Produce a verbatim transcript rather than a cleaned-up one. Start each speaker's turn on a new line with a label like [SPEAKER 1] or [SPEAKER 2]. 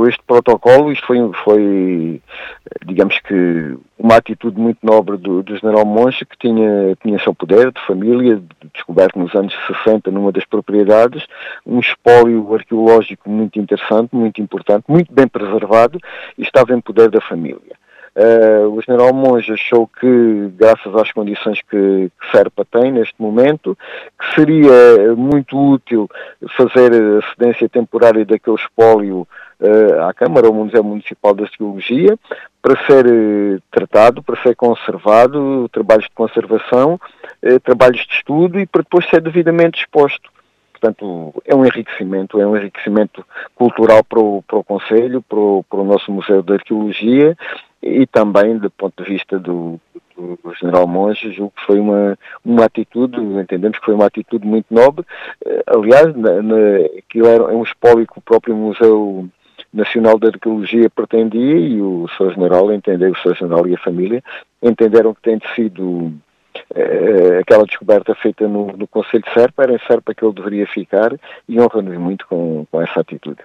[SPEAKER 1] estabeleceu este protocolo. Isto foi, foi digamos que, uma atitude muito nobre do, do general Monge, que tinha, tinha seu poder de família, descoberto nos anos sessenta numa das propriedades, um espólio arqueológico muito interessante, muito importante, muito bem preservado, e estava em poder da família. Uh, o general Monge achou que, graças às condições que, que Serpa tem neste momento, que seria muito útil fazer a cedência temporária daquele espólio uh, à Câmara, ao Museu Municipal da Arqueologia, para ser uh, tratado, para ser conservado, trabalhos de conservação, uh, trabalhos de estudo e para depois ser devidamente exposto. Portanto, é um enriquecimento, é um enriquecimento cultural para o, para o Conselho, para o, para o nosso Museu de Arqueologia, e também, do ponto de vista do, do, do general Monge, julgo que foi uma, uma atitude, entendemos que foi uma atitude muito nobre. Aliás, na, na, aquilo era um espólio que o próprio Museu Nacional de Arqueologia pretendia, e o senhor general entendeu, o senhor general e a família entenderam que tem sido eh, aquela descoberta feita no, no Conselho de Serpa, era em Serpa que ele deveria ficar, e honra-nos muito com, com essa atitude.